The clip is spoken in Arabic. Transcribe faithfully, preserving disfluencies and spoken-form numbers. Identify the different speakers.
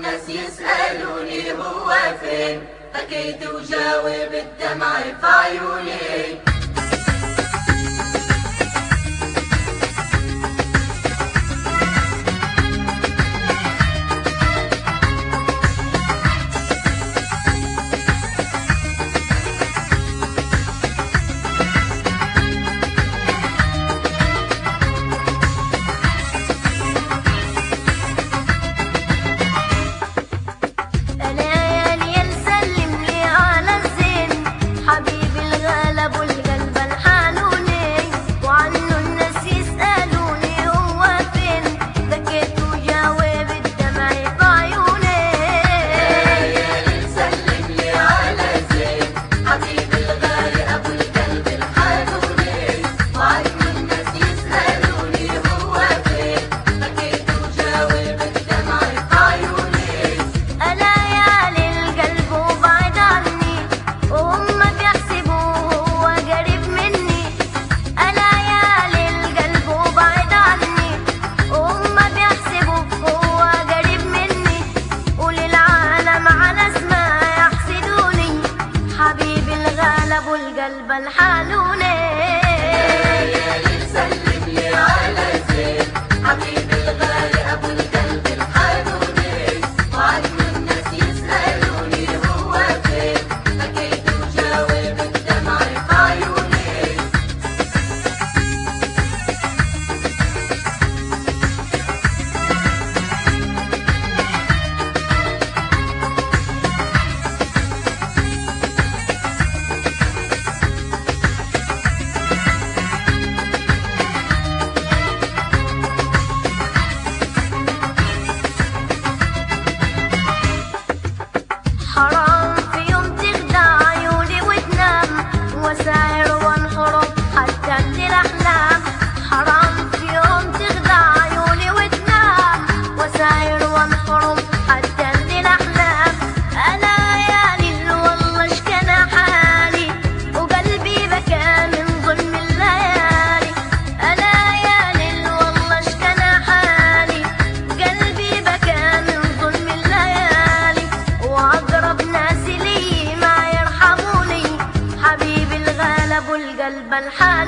Speaker 1: الناس يسألوني هو فين، بكيت وجاوب الدمع في عيوني. القلب الحانوني سلم لي على زين حبيبي الغالي ابو القلب الحانوني، وعنه الناس يسألوني هو فين، بكيت وجاوب الدمع في عيوني. حرام في يوم تخدع عيوني وتنام، وساير وانحرم حتى انتي الاحلام. حرام في يوم تخدع عيوني وتنام، وساير وانحرم حتى انتي الاحلام. انا يا ليل والله اشكى حالي، وقلبي بكى من ظلم الليالي. انا يا ليل والله اشكى حالي، قلبي بكى من ظلم الليالي. واقرب ناس لي ما يرحموني، حبيبي الغالي ابو القلب الحانوني.